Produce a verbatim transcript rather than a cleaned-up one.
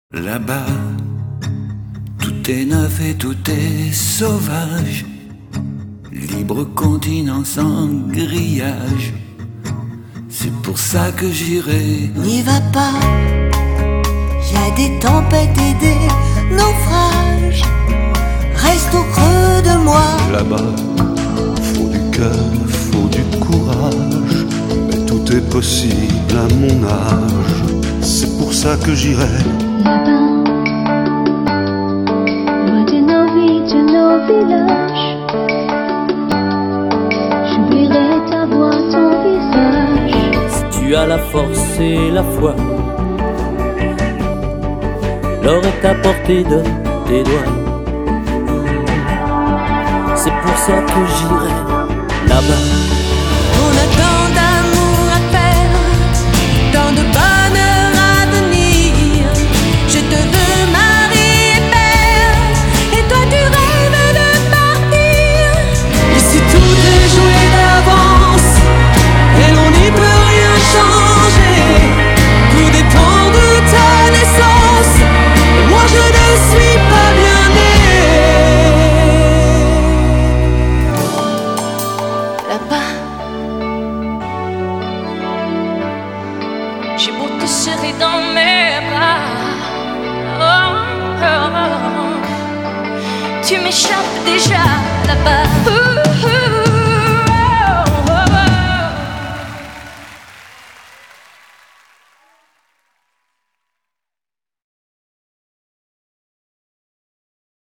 Là-bas, tout est neuf et tout est sauvage. Libre continent sans grillage. C'est pour ça que j'irai. N'y va pas, y a des tempêtes et des naufrages. Reste au creux de moi. Là-bas, faut du cœur, faut du courage. Mais tout est possible à mon âge. C'est pour ça que j'irai. Là-bas, loin de nos vies, de nos villages, j'oublierai ta voix, ton visage. Si tu as la force et la foi, l'or est à portée de tes doigts. C'est pour ça que j'irai là-bas. On a tant d'amour à faire, tant de bonheur à venir. Je te veux mari et père, et toi tu rêves de partir. Ici tout est joué d'avance, et l'on n'y peut rien changer. Tout dépend de ta naissance, et moi je ne suis pas bien né. Là-bas, J'ai beau te serrer dans mes bras, oh, oh, oh. Tu m'échappes déjà là-bas.